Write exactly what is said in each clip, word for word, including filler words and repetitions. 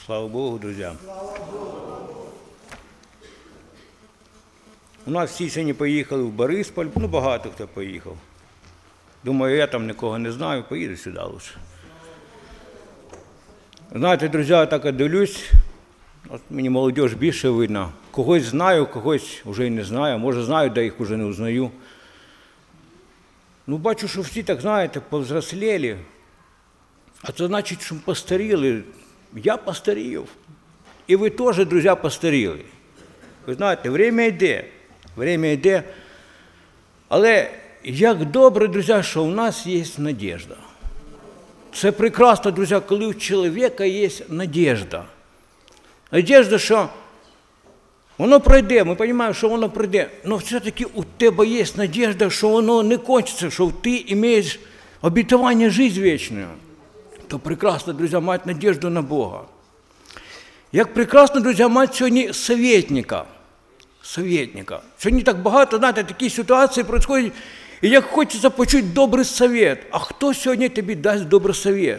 Слава Богу, друзья. У нас всі сьогодні поїхали в Борисполь, ну багато хто поїхав. Думаю, я там нікого не знаю, поїду сюди лише. Знаєте, друзі, я так дивлюсь, от мені молодь більше видно. Когось знаю, когось вже й не знаю, може знаю, де їх вже не узнаю. Ну, бачу, що всі, так знаєте, повзрослели. А це значить, що постаріли. Я постарів. І ви теж, друзі, постаріли. Ви знаєте, время йде. Время йде. Але як добре, друзі, що у нас є надіжда. Це прекрасно, друзі, коли у чоловіка є надіжда. Надіжда, що воно пройде, ми розуміємо, що воно пройде, але все-таки у тебе є надіжда, що воно не кончиться, що ти маєш обітування життя вічної. То прекрасно, друзі, мати надіжду на Бога. Як прекрасно, друзі, мати сьогодні советника. Советника. Сьогодні так багато, знаєте, такі ситуації відбуваються, і як хочеться почути добрий совет. А хто сьогодні тобі дасть добрий совет?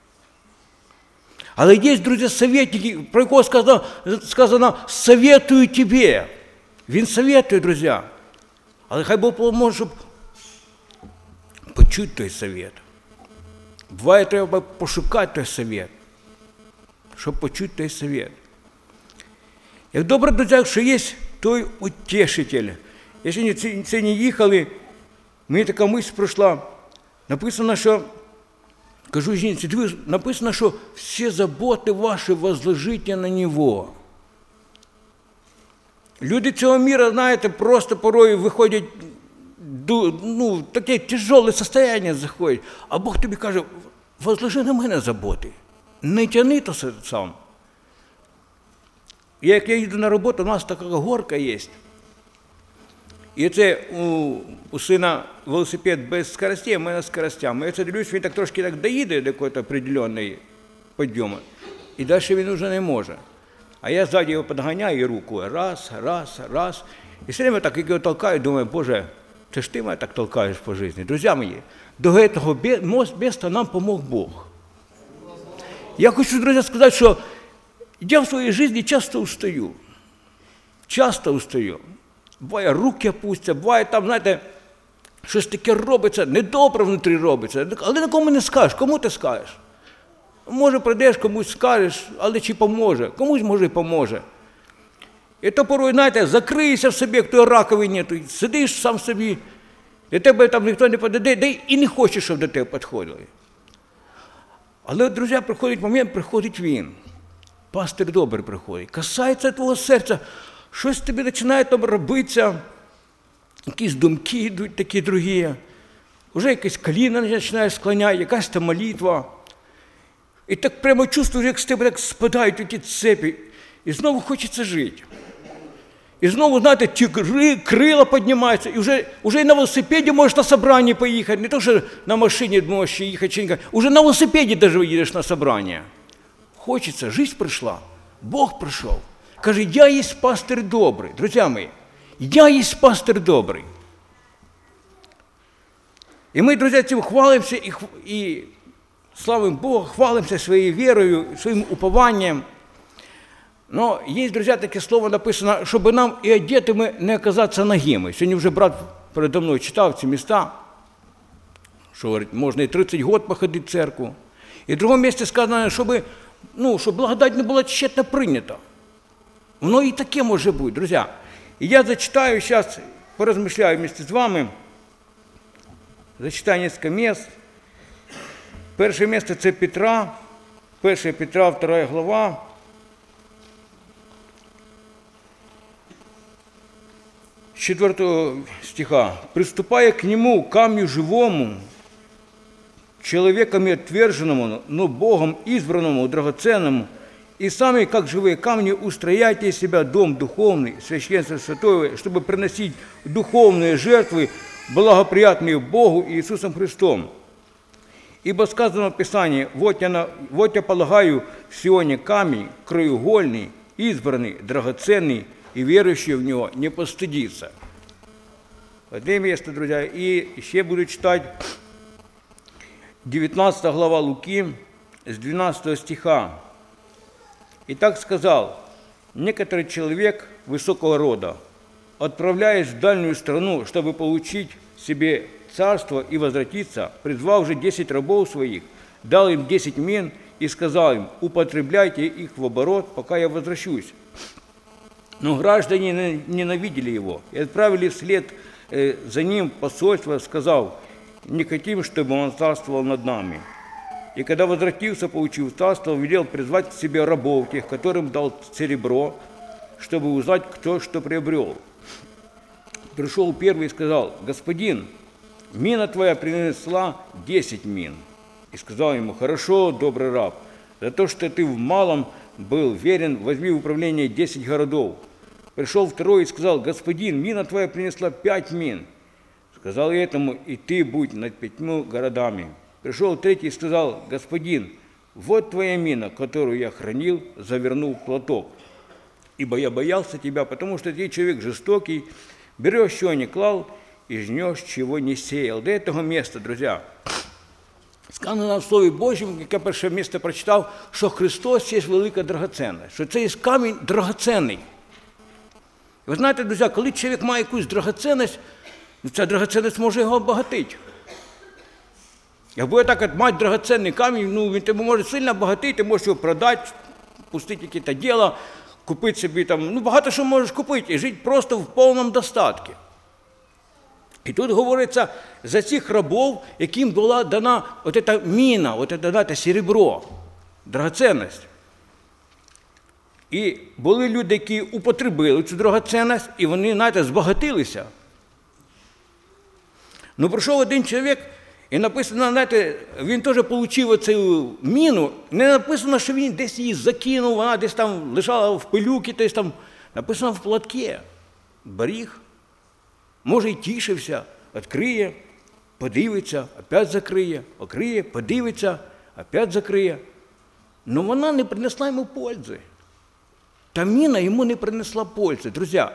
Але є, друзі, советники, про якого сказано, сказано «советую тебе». Він советує, друзі. Але хай Бог поможе, щоб почути той совет. Буває, треба пошукати той совет, щоб почути той совет. Як добре, друзі, якщо є той утешитель. Я сьогодні це не їхали, мені така мисль пройшла. Написано, що, кажу жінці, дивись, написано, що всі заботи ваші возложите на Нього. Люди цього міра, знаєте, просто порою виходять, ну, таке тяжеле состояние заходить. А Бог тобі каже, возложи на мене заботи. Не тяни то сам. Як я їду на роботу, у нас така горка є. І це у, у сина велосипед без скоростей, а в мене з скоростями. Я це дивлюсь, він так трошки так доїде до якогось определенного підйому. І далі він вже не може. А я ззаді його підганяю і рукою. Раз, раз, раз. І все время так, як його толкаю, думаю, Боже, це ж ти мене так толкаєш по житті. Друзі мої, до цього міста нам помог Бог. Я хочу, друзі, сказати, що я в своїй житті часто устаю. Часто устаю. Буває, руки опустяться, буває там, знаєте, щось таке робиться, недобре внутрі робиться. Але нікому не скажеш. Кому ти скажеш? Може, прийдеш, комусь скажеш, але чи поможе? Комусь, може, і поможе. І то порой, знаєте, закрийся в собі, як той раковині, ти сидиш сам собі, до тебе там ніхто не підійде, де і не хочеш, щоб до тебе підходили. Але, друзі, приходить момент, приходить він. Пастир добрий приходить, касається твого серця, щось тобі починає там робитися, якісь думки йдуть такі другі, вже якесь коліно починаєш склоняти, якась там молитва. І так прямо чувствуєш, як з тебе так спадають ті цепі, і знову хочеться жити. І знову, знаєте, ті крила піднімаються, і вже, вже і на велосипеді можеш на собрання поїхати, не то, що на машині можеш їхати, уже на велосипеді навіть їдеш на собрання. Хочеться, життя прийшла, Бог прийшов. Каже, я є пастир добрий. Друзі мої, я є пастир добрий. І ми, друзі, цим хвалимося і, і славимо Бога, хвалимося своєю вірою, своїм упованням. Но є, друзі, таке слово написано, щоб нам і одетими не оказатися нагими. Сьогодні вже брат передо мною читав ці міста, що говорить, можна і тридцять років походити в церкву. І в другому місці сказано, щоб, ну, щоб благодать не була тщетно прийнята. Воно і таке може бути, друзі. І я зачитаю зараз, порозмишляю вместе з вами, зачитаю кілька місць. Перше місце – це Петра, перше Петра, вторая глава. С четвертого стиха. «Приступая к нему, камню живому, человеками отверженному, но Богом избранному, драгоценному, и сами, как живые камни, устрояйте из себя дом духовный, священство святое, чтобы приносить духовные жертвы, благоприятные Богу и Иисусом Христом. Ибо сказано в Писании, вот я, вот я полагаю в Сионе камень, краеугольный, избранный, драгоценный, и верующий в него не постыдится». Одне место, друзья. И еще буду читать девятнадцатая глава Луки с двенадцатого стиха. И так сказал: некоторый человек высокого рода, отправляясь в дальнюю страну, чтобы получить себе царство и возвратиться, призвал же десять рабов своих, дал им десять мин и сказал им: употребляйте их в оборот, пока я возвращусь. Но граждане ненавидели его и отправили вслед за ним посольство, сказав: не хотим, чтобы он царствовал над нами. И когда возвратился, получив царство, велел призвать к себе рабов тех, которым дал серебро, чтобы узнать, кто что приобрел. Пришел первый и сказал: господин, мина твоя принесла десять мин. И сказал ему: хорошо, добрый раб, за то, что ты в малом был верен, возьми в управление десять городов. Пришел второй и сказал: господин, мина твоя принесла пять мин. Сказал я этому: и ты будь над пятьми городами. Пришел третий и сказал: господин, вот твоя мина, которую я хранил, завернул в платок. Ибо я боялся тебя, потому что ты человек жестокий, берешь, чего не клал, и жнешь, чего не сеял. До этого места, друзья, сказано в Слові Божому, яке перше місце прочитав, що Христос є велика драгоценність, що це є камінь драгоценний. Ви знаєте, друзі, коли чоловік має якусь драгоценність, ця драгоценність може його обагатити. Якби так от мати драгоценний камінь, ну, він тебе може сильно обагатити, ти можеш його продати, пустити якесь діло, купити собі там, ну, багато що можеш купити і жити просто в повному достатку. І тут говориться за цих рабів, яким була дана от ця міна, от це дане серебро, драгоценність. І були люди, які употребили цю драгоценність, і вони, знаєте, збагатилися. Ну, прийшов один чоловік, і написано, знаєте, він теж отримав оцю міну, не написано, що він десь її закинув, вона десь там лежала в пилюці, десь там, написано в платке, беріг. Може, і тішився, відкриє, подивиться, опять закриє, окриє, подивиться, опять закриє. Но вона не принесла йому пользи. Та міна йому не принесла пользи. Друзі,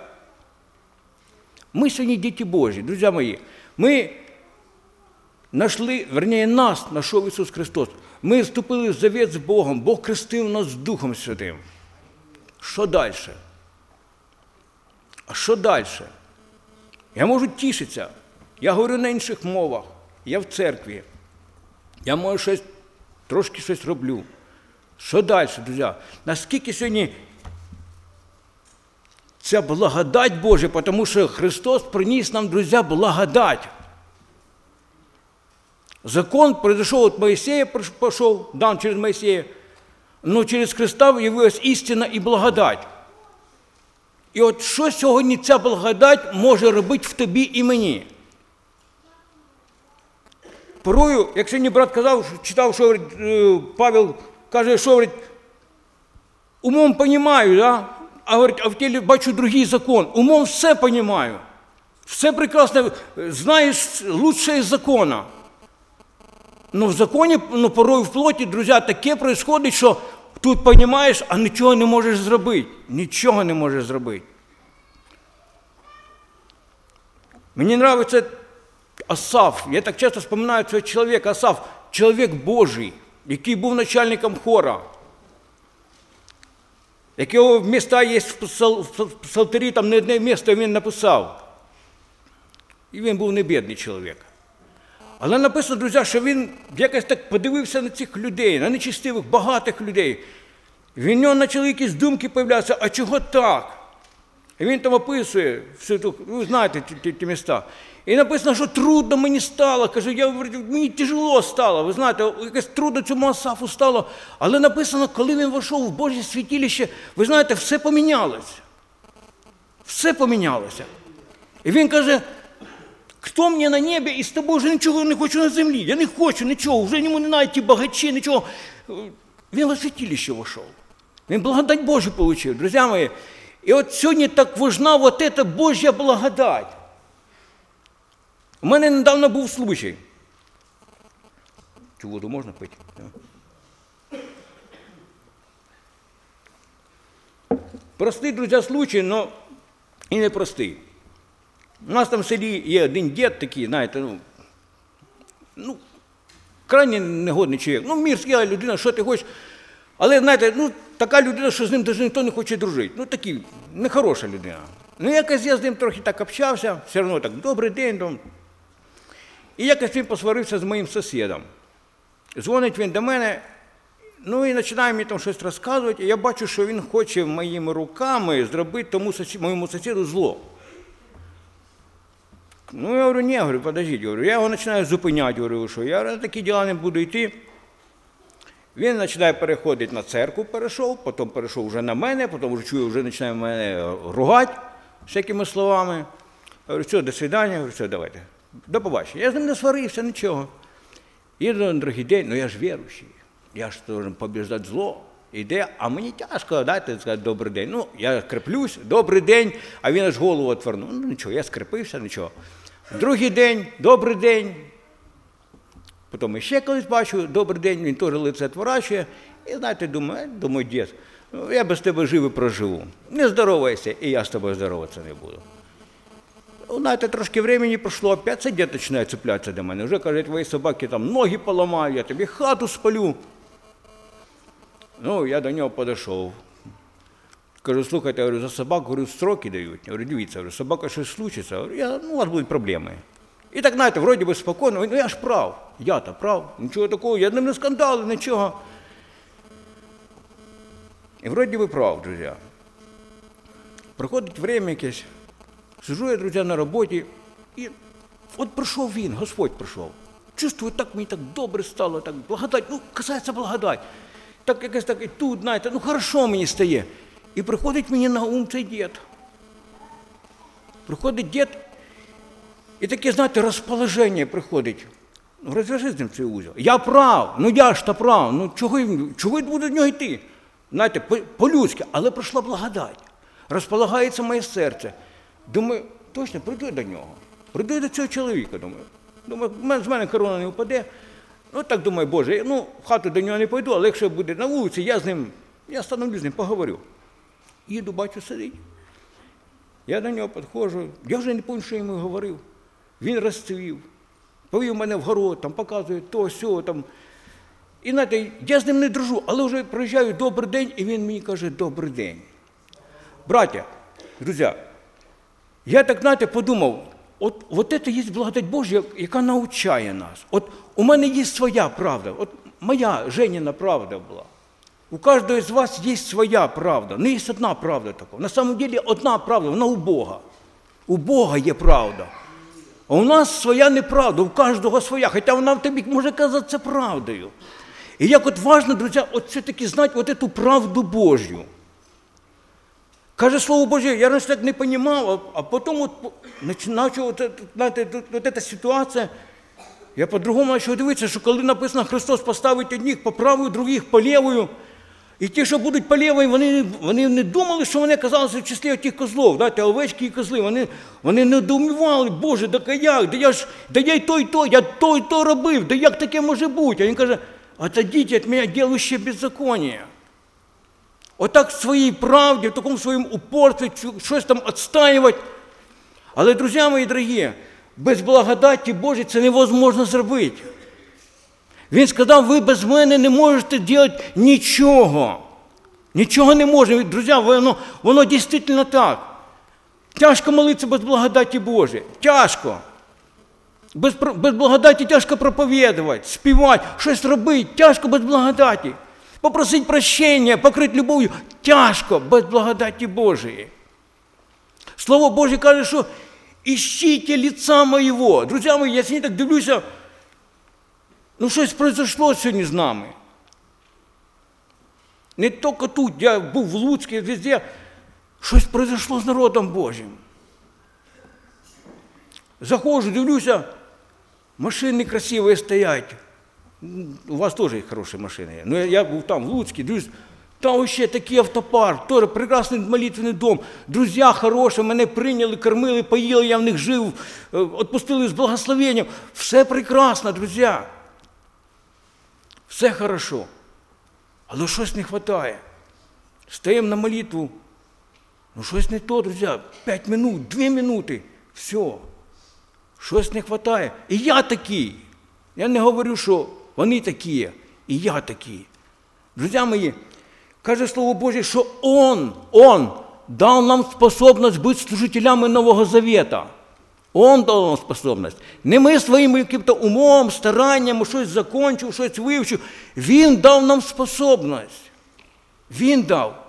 ми сьогодні діти Божі, друзі мої. Ми знайшли, верніше, нас знайшов Ісус Христос. Ми вступили в завет з Богом, Бог хрестив нас Духом Святим. Що далі? А що далі? Я можу тішитися, я говорю на інших мовах, я в церкві, я можу щось, трошки щось роблю. Що далі, друзі? Наскільки сьогодні ця благодать Божа, тому що Христос приніс нам, друзі, благодать. Закон прийшов від Моїсея, пішов, дан через Моїсея, але через Христа явилась істина і благодать. І от що сьогодні ця благодать може робити в тобі і мені? Порою, як сьогодні брат казав, читав, що Павел каже, що говорить, умом розумію, да? а, говорить, а в тілі бачу другий закон. Умом все розумію. Все прекрасно, знаєш лучше із закона. Но в законі, ну, порою в плоті, друзі, таке відбувається, що тут розумієш, а нічого не можеш зробити. Нічого не можеш зробити. Мені подобається Асаф. Я так часто вспоминаю цього чоловіка Асаф. Чоловік Божий, який був начальником хора. Якого міста є в Псалтирі, там не одне місто він написав. І він був не бідний чоловік. Але написано, друзі, що він якось так подивився на цих людей, на нечистивих, багатих людей. В нього почали якісь думки з'являтися, а чого так? І він там описує, ви знаєте ті, ті міста. І написано, що трудно мені стало. Каже, я, мені тяжело стало. Ви знаєте, якось трудно цьому Асафу стало. Але написано, коли він вийшов в Божє святилище, ви знаєте, все помінялося. Все помінялося. І він каже, хто мені на небі, і з тобою вже нічого не хочу на землі. Я не хочу нічого, вже йому не навіть ті багачі, нічого. Він в святилище вийшов. Він благодать Божу отримав, друзі мої. І от сьогодні так важна вот эта Божья благодать. У мене недавно був случай. Цю воду можна пити? Простий, друзі, случай, але і не простий. У нас там в селі є один дід такий, знаєте, ну, ну крайне негодний чоловік. Ну, мирська людина, що ти хочеш. Але, знаєте, ну, така людина, що з ним навіть ніхто не хоче дружити. Ну, такий, нехороша людина. Ну, якось я з ним трохи так общався, все одно так, добрий день. Дом. І якось він посварився з моїм сусідом. Дзвонить він до мене, ну і починає мені там щось розказувати, і я бачу, що він хоче моїми руками зробити тому моєму сусіду зло. Ну, я говорю, ні, я говорю, подождіть, я, говорю, я його починаю зупиняти, говорю, що я на такі діла не буду йти. Він починає переходити на церкву, перейшов, потім перейшов вже на мене, потім вже чую, вже починає мене ругати всякими словами. Я говорю, все, до свидання, я говорю, все, давайте. До побачення. Я з ним не сварився, нічого. Їду на другий день, ну я ж віруючий, я ж должен побіждати зло. Іде, а мені тяжко, дайте сказати добрий день. Ну, я скреплюсь, добрий день, а він аж голову отвернув. Ну, нічого, я скрепився, нічого. Другий день, добрий день. Потім ще колись бачу, добрий день, він теж лице відворачує. І, знаєте, думаю, думаю, дід, ну, я без тебе жив і проживу. Не здоровайся, і я з тобою здороватися не буду. Ну, знаєте, трошки времени пройшло, опять цей дід починає цеплятися до мене. Вже, каже, твої собаки там ноги поламаю, я тобі хату спалю. Ну, я до нього підійшов. Кажу, слухайте, я говорю, за собак, говорю, строки дають. Я говорю, дивіться, говорю, собака щось случиться, говорю, я, ну, у вас будуть проблеми. І так, знаєте, вроді би спокійно, ну я ж прав, я-то прав, нічого такого, я з ним не скандалив, нічого. І вроді би прав, друзі. Проходить время якесь, сижу я, друзі, на роботі, і от прийшов він, Господь прийшов. Чувствую, так мені так добре стало, так благодать, ну, касається благодать. Так якось так, і тут, знаєте, ну, хорошо мені стає. І приходить мені на ум цей дід. Приходить дід, і таке, знаєте, розположення приходить. Ну, розв'яжи з ним цей узел. Я прав, ну я ж то прав, ну чого, чого буде до нього йти? Знаєте, по-людськи, але прийшла благодать. Розполагається моє серце. Думаю, точно, прийду до нього. Прийду до цього чоловіка, думаю. Думаю, з мене корона не впаде. Ну, так думаю, Боже, ну, в хату до нього не пойду, але якщо буде на вулиці, я з ним, я становлюсь з ним, поговорю. Їду, бачу, сидить. Я до нього підходжу, я вже не пам'ятаю, що я йому говорив. Він розцвів, повів мене в город, там, показує то, сьо, там. І, знаєте, я з ним не дружу, але вже приїжджаю, добрий день, і він мені каже, добрий день. Браття, друзі, я так, знаєте, подумав, от, от це є благодать Божя, яка навчає нас. От у мене є своя правда, от моя Женіна правда була. У кожного з вас є своя правда, не є одна правда така. На самом деле одна правда, вона у Бога. У Бога є правда. А у нас своя неправда, у кожного своя, хоча вона в тобі може казатися правдою. І як от важливо, друзі, от все-таки знати от эту правду Божю. Каже Слово Боже, я раніше так не розумів, а потім от, почав, от, знаєте, от, от ця ситуація, я по-другому почав дивитися, що коли написано, Христос поставить одних по правою, других по лівою, і ті, що будуть по лівій, вони, вони не думали, що вони оказалися в числі тих козлов, знаєте, овечки і козли, вони, вони не думали, Боже, да як, да я ж, да я й то, й то, я то, й то робив, да як таке може бути? А він каже, отойдіть від мене, ділаючи беззаконня. Отак в своїй правді, в такому своєму упорстві, щось там відстоювати. Але, друзі мої дорогі, без благодаті Божої це невозможно зробити. Він сказав, ви без мене не можете робити нічого. Нічого не можемо. Друзі, воно, воно дійсно так. Тяжко молитися без благодаті Божої. Тяжко. Без, без благодаті тяжко проповідувати, співати, щось робити. Тяжко без благодаті. Попросити прощення, покрити любов'ю. Тяжко без благодаті Божої. Слово Боже каже, що «Ищите лица моєго». Друзі мої, я сьогодні так дивлюся, ну щось произошло сьогодні з нами. Не тільки тут, я був в Луцьку, везде. Щось произошло з народом Божим. Заходжу, дивлюся, машини красиві стоять. У вас теж хороші машини є. Ну, я, я був там, в Луцьку, дивлюсь, там ще такий автопарк, теж прекрасний молитвенний дом. Друзі хороші, мене прийняли, кормили, поїли, я в них жив, відпустили з благословенням. Все прекрасно, друзі. Все хорошо. Але щось не вистачає. Стаємо на молитву. Ну, щось не то, друзі. П'ять минут, дві минути. Все. Щось не вистачає. І я такий. Я не говорю, що вони такі, і я такий. Друзі мої, Каже Слово Божье, что Он, Он дал нам способность быть служителями Нового Завета. Он дав нам способність. Не ми своїм яким-то умом, старанням, щось закончив, щось вивчив. Він дав нам способність. Він дав.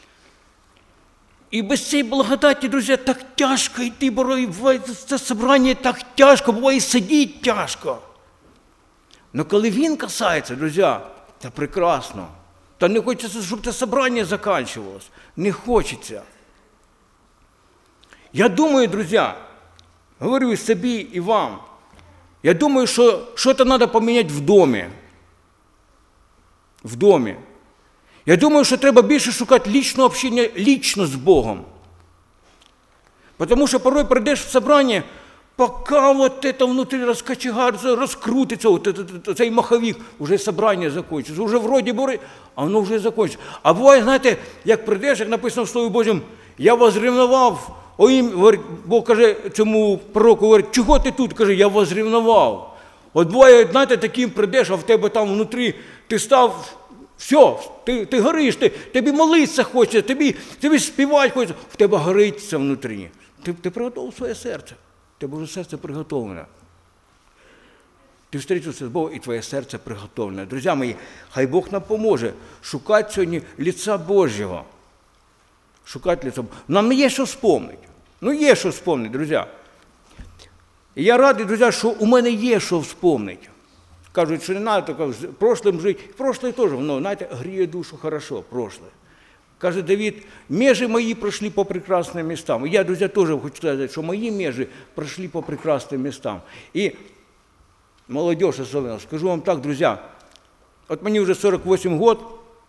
І без цієї благодаті, друзі, так тяжко йти, буває, це собрання так тяжко, буває сидіти тяжко. Но коли він касається, друзі, це прекрасно. Та не хочеться, щоб це собрання закінчувалось. Не хочеться. Я думаю, друзі, говорю собі і вам, я думаю, що щось треба поміняти в домі. В домі. Я думаю, що треба більше шукати лічного общення лічно з Богом. Тому що порой прийдеш в собрання, поки вот это внутрі розкачегариться, розкрутиться, вот этот, цей маховик, вже собрання закінчиться, вже вроді бори, а воно вже закінчиться. А буває, знаєте, як прийдеш, як написано в Слові Божому, я возревновав, о їм, Бог каже цьому пророку, говорить, чого ти тут? Каже, я возревновав. От буває, знаєте, таким прийдеш, а в тебе там внутрі, ти став, все, ти, ти гориш, ти, тобі молитися хочеться, тобі, тобі співати хочеться, в тебе горить це внутрі. Ти, ти приготував своє серце, в тебе вже серце приготовлене. Ти зустрічався з Богом, і твоє серце приготовлене. Друзі мої, хай Бог нам поможе шукати сьогодні лиця Божого. Шукати лиця Божого. Нам є що вспомнити. Ну, є що вспомнити, друзі. І я радий, друзі, що у мене є що вспомнити. Кажуть, що не треба тільки в прошлом жити. В прошлое теж, воно, знаєте, гріє душу хорошо, прошлое. Каже Давид, межи мої пройшли по прекрасним містам. І я, друзі, теж хочу сказати, що мої межи пройшли по прекрасним містам. І молодежь особливо, скажу вам так, друзі, от мені вже сорок вісім років,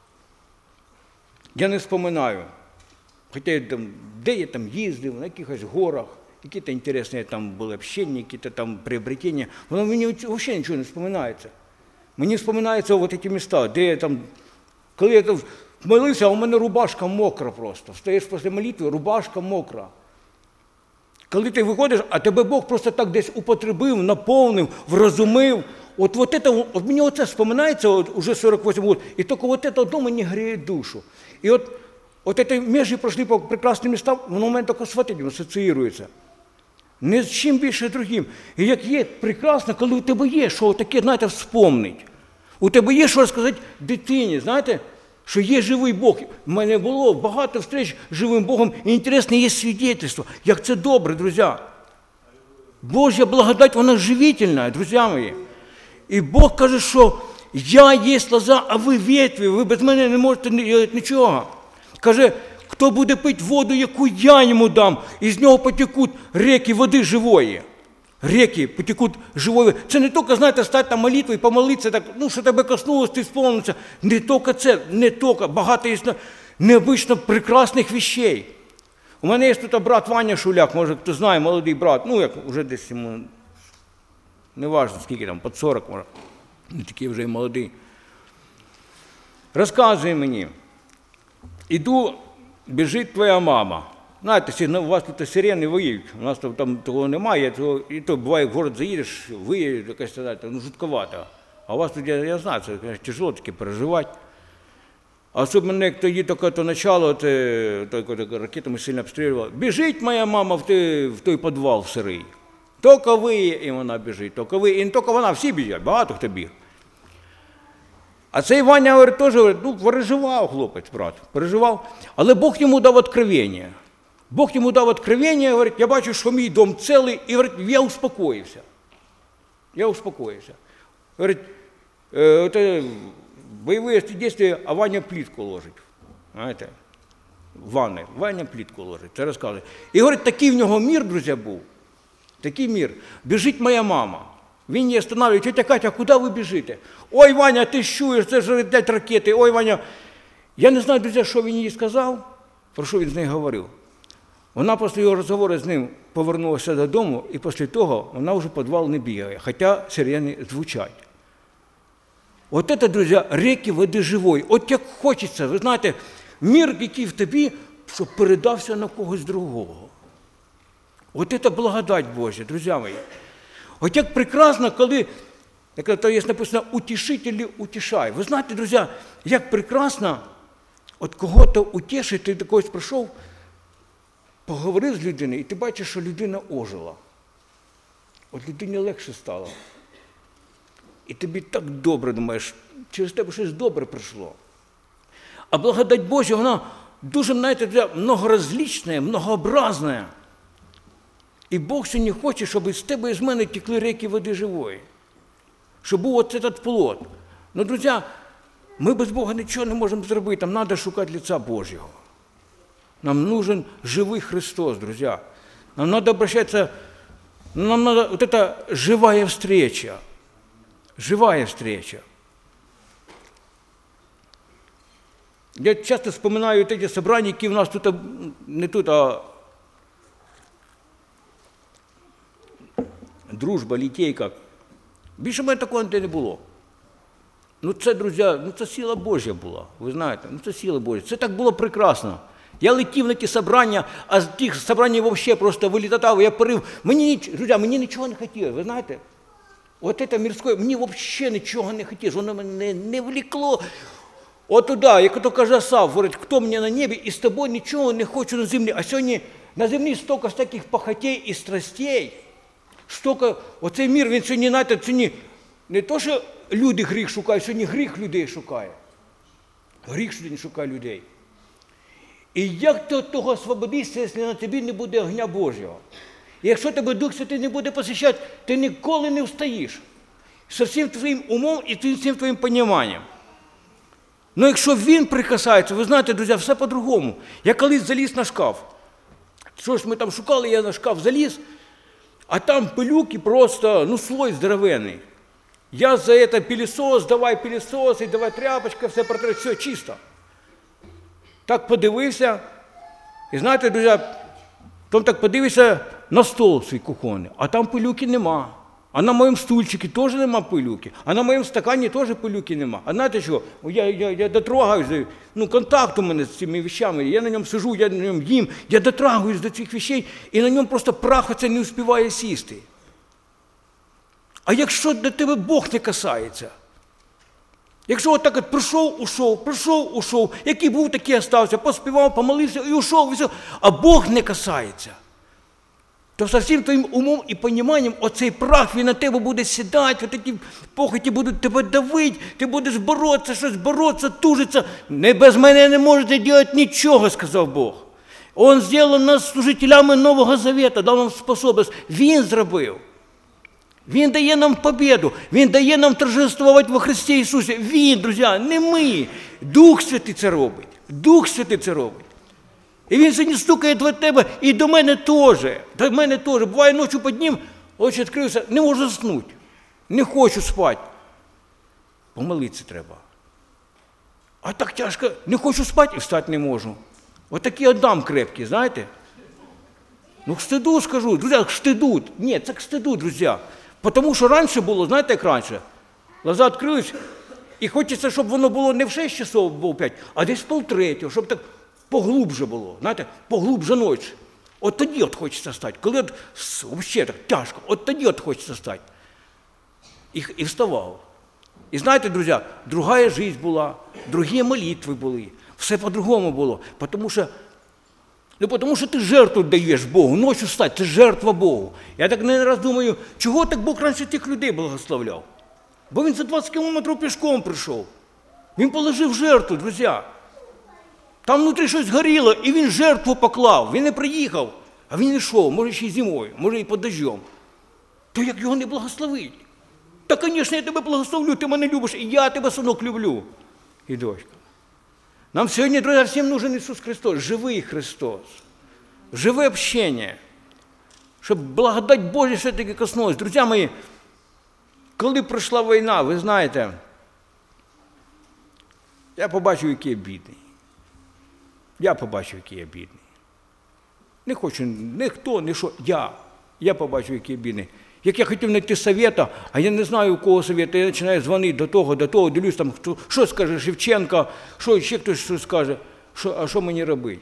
я не вспоминаю, хоча я там, де я там їздив, на якихось горах, які-то інтересні там були общення, які-то там приобретення, воно мені взагалі нічого не вспоминається. Мені вспоминаються от ці міста, де я там, коли я там молився, а у мене рубашка мокра просто. Встаєш після молитви, рубашка мокра. Коли ти виходиш, а тебе Бог просто так десь употребив, наповнив, врозумив. От, от, это, от мені оце вспоминається, от, уже сорок вісім років, і тільки от це одно мені гріє душу. І от, от ці межі пройшли по прекрасним містам, воно у мене тільки з Фатидом асоціюється. Не з чим більше другим. І як є прекрасно, коли у тебе є, що таке, знаєте, вспомнить. У тебе є, що розказати дитині, знаєте, що є живий Бог. У мене було багато встреч з живим Богом, і інтересне є свідетельство. Як це добре, друзі. Божа благодать, вона живительна, друзі мої. І Бог каже, що я є лоза, а ви ветві, ви без мене не можете нічого. Каже, хто буде пити воду, яку я йому дам, і з нього потекуть реки води живої. Реки потекуть живої. Це не тільки, знаєте, стати на молитву і помолитися, так, ну, що тебе коснулось, ти сповнився. Не тільки це, не тільки. Багато є необично прекрасних вещей. У мене є тут брат Ваня Шуляк, може, хто знає, молодий брат, ну, як вже десь йому, не важливо, скільки там, під сорок, може, не такий вже й молодий. Розказує мені, іду, біжить твоя мама. Знаєте, у вас тут сирени виють, у нас там того немає, того, і то буває, в город заїдеш, виє, якась, ну, жутковато. А у вас тут, я, я знаю, це, конечно, тяжело таки переживати. А особливо, як тоді тільки то начало, то ракетами сильно обстрілювали. Біжить моя мама в той, в той підвал сирий. Тільки виє, і вона біжить, тільки виє. І не тільки вона, всі біжать, багато хто біг. А цей Ваня, говорить, теж, ну, переживав хлопець, брат, переживав. Але Бог йому дав откровення. Бог йому дав откровення, говорить, я бачу, що мій дом цілий, і говорить, я успокоївся. Я успокоївся. Говорить, це бойові дії, а Ваня плітку ложить. Знаєте, в ванні, Ваня плітку ложить, це розказує. І говорить, такий в нього мір, друзі, був. Такий мір. Біжить моя мама. Він її останавливає, тетя Катя, куди ви біжите? Ой, Ваня, ти чуєш, це ж летять ракети, ой, Ваня. Я не знаю, друзі, що він їй сказав, про що він з нею говорив. Вона після його розговору з ним повернулася додому, і після того вона вже в підвал не бігає, хоча сирени звучать. От це, друзі, реки води живої. От як хочеться, ви знаєте, мір, який в тобі, щоб передався на когось другого. От це благодать Божа, друзі мої. От як прекрасно, коли, як то є написано, утішителі утішай. Ви знаєте, друзі, як прекрасно, от кого-то утішити, ти когось прийшов, поговорив з людиною, і ти бачиш, що людина ожила. От людині легше стало. І тобі так добре, думаєш, через тебе щось добре прийшло. А благодать Божа, вона дуже, знаєте, многоразлична, многообразна. І Бог сьогодні хоче, щоб з тебе і з мене текли реки води живої. Щоб був от цей плод. Ну, друзі, ми без Бога нічого не можемо зробити, нам треба шукати лиця Божого. Нам нужен живий Христос, друзі. Нам треба обращатися, нам треба вот эта живая встреча. Живая встреча. Я часто вспоминаю ті собрання, які в нас тут, не тут, а дружба, літейка. Більше в мене такого не було. Ну це, друзі, ну це сила Божа була, ви знаєте, ну це сила Божа. Це так було прекрасно. Я летів на ті собрання, а з тих собрань взагалі просто вилітав, я парив. Мені, друзі, мені нічого не хотілося, ви знаєте? От це мирське, мені взагалі нічого не хотілося, воно мене не влекло. От туди, як то каже Асав, говорить, хто мені на небі, і з тобою нічого не хочу на землі. А сьогодні на землі стільки таких похотей і страстей, стільки, оцей мір, він сьогодні, знаєте, сьогодні не то, що люди гріх шукають, сьогодні гріх людей шукає. Гріх сьогодні шукає людей. І як ти від того освободишся, якщо на тобі не буде огня Божого? І якщо тебе Дух Святий не буде посвящати, ти ніколи не встаєш. З всім твоїм умом і всім твоїм розумінням. Ну якщо він прикасається, ви знаєте, друзі, все по-другому. Я колись заліз на шкаф. Що ж ми там шукали, я на шкаф заліз, а там пилюки просто, ну, слой здоровенний. Я за это пилісос, давай пилісос, і давай тряпочка, все протре, все чисто. Так подивився, і знаєте, друзі, потім так подивився на стол свій кухонний, а там пилюки нема. А на моєму стульчику теж нема пилюки, а на моєму стакані теж пилюки нема. А знаєте що, я, я, я дотрагаюся, ну контакт у мене з цими вещами, я на ньому сижу, я на ньому їм, я дотрагуюсь до цих вещей, і на ньому просто прах оце не успіває сісти. А якщо до тебе Бог не касається? Якщо отак от прийшов, ушов, прийшов, ушов, який був, такий остався, поспівав, помолився і ушов, і все, а Бог не касається, то со всім твоїм умом і розумінням оцей прах, він на тебе буде сідати, такі похоті будуть тебе давити, ти будеш боротися, щось боротися, тужитися. Не без мене не можете робити нічого, сказав Бог. Он зробив нас служителями Нового Завета, дав нам способність. Він зробив. Він дає нам победу, Він дає нам торжествувати во Христі Ісусі. Він, друзі, не ми. Дух Святий це робить. Дух Святий це робить. І Він сьогодні стукає до тебе, і до мене теж. До мене теж. Буває ночі під ним, очі відкрився, не можу заснути. Не хочу спати. Помолитися треба. А так тяжко, не хочу спати і встати не можу. Отакий Адам крепкий, знаєте? Ну, к стиду скажу, друзі, к стиду. Ні, це к стиду, друзі. Тому що раніше було, знаєте, як раніше? Глаза відкрились, і хочеться, щоб воно було не в шість часов, або в п'ять, а десь в полтретього, щоб так поглубже було, знаєте, поглубже ночі. От тоді от хочеться стати. Коли от, взагалі так тяжко, от тоді от хочеться стати. І, і вставав. І знаєте, друзі, другая життя була, другі молитви були, все по-другому було. Тому що Ну, тому що ти жертву даєш Богу, ночі встати, це жертва Богу. Я так не раз думаю, чого так Бог раніше тих людей благословляв? Бо він за двадцять кілометрів пішком прийшов. Він положив жертву, друзі. Там внутрі щось горіло, і він жертву поклав. Він не приїхав, а він йшов, може ще й зимою, може і під дождем. То як його не благословить? Та, звісно, я тебе благословлю, ти мене любиш, і я тебе, синок, люблю. І дочка. Нам сьогодні, друзі, всім нужен Ісус Христос, живий Христос, живе общення, щоб благодать Божа все-таки коснулась. Друзі мої, коли пройшла війна, ви знаєте, я побачив, який я бідний. Я побачив, який я бідний. Не хочу, ніхто, ні що, я. Я побачив, який я бідний. Як я хотів знайти совета, а я не знаю, у кого совета, я починаю дзвонити до того, до того, дивлюсь там, хто, що скаже Шевченко, що ще хтось що скаже, що, а що мені робити.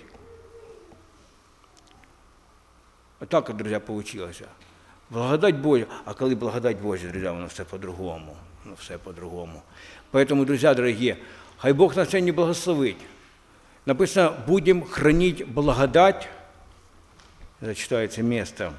Отак, друзі, вийшло. Благодать Божа, а коли благодать Божа, друзі, воно все по-другому, воно все по-другому. Поэтому, друзі, дорогі, хай Бог нас сьогодні благословить. написано, будем хранить благодать, зачитается место.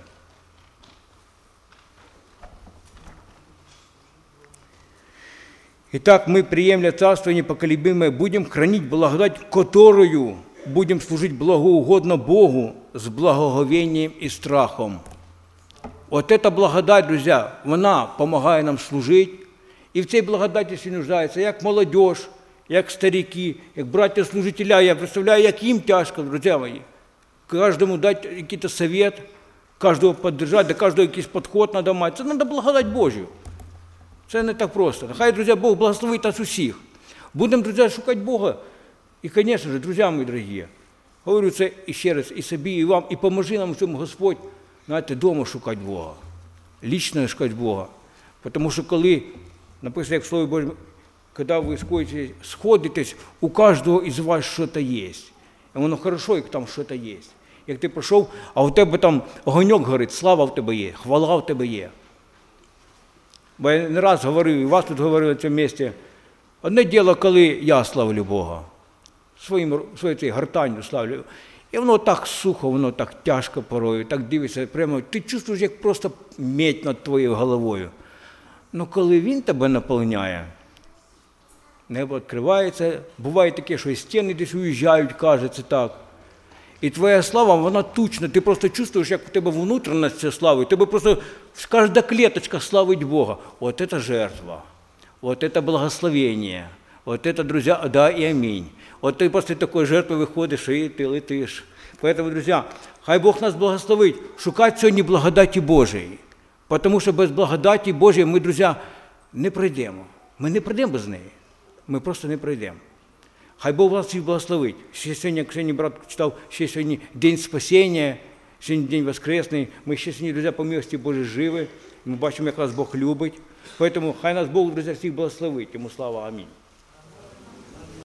Итак, мы, приемля Царство непоколебимое, будем хранить благодать, которую будем служить благоугодно Богу с благоговением и страхом. Вот эта благодать, друзья, вона помогає нам служити. І в цій благодаті всі нуждаються, як молодь, як старики, як браття-служителя. Я представляю, як їм тяжко, друзі мої. Кожному дати якийсь совет, кожного підтримати, до кожного якийсь підход треба мати. Це треба благодать Божю. Це не так просто. Хай, друзі, Бог благословить нас усіх. Будемо, друзі, шукати Бога. І, звісно ж, друзі мої дорогі, говорю це ще раз і собі, і вам, і поможи нам в цьому, Господь, знаєте, вдома шукати Бога, лічно шукати Бога. Тому що коли, написано, як в Слові Божому, коли ви сходитесь, у кожного із вас щось є. І воно хорошо, як там щось є. Як ти прийшов, а у тебе там огоньок горить, слава в тебе є, хвала в тебе є. Бо я не раз говорив, і вас тут говорили в цьому місці, одне діло, коли я славлю Бога, своїм, своєю гортанню славлю. І воно так сухо, воно так тяжко порою, так дивишся прямо, ти чувствуєш, як просто медь над твоєю головою. Ну коли він тебе наповняє, небо відкривається, буває таке, що і стіни десь уїжджають, кажеться так. І твоя слава, вона тучна, ти просто чувствуєш, як у тебе внутрішність ця слава, і тебе просто кожна клеточка славить Бога. От це жертва, от це благословення, от це, друзі, да і амінь. От ти після такої жертви виходиш і ти летиш. Тому, друзі, хай Бог нас благословить, шукати сьогодні благодаті Божої. Тому що без благодаті Божої ми, друзі, не пройдемо. Ми не пройдемо без неї. Ми просто не пройдемо. Хай Бог вас всіх благословить. Ще сьогодні, як сьогодні брат читав, ще сьогодні День Спасіння, сьогодні День Воскресний. Ми ще сьогодні, друзі, по милості Божій живі. Ми бачимо, як нас Бог любить. Тому хай нас Бог, друзі, всіх благословить. Йому слава. Амінь.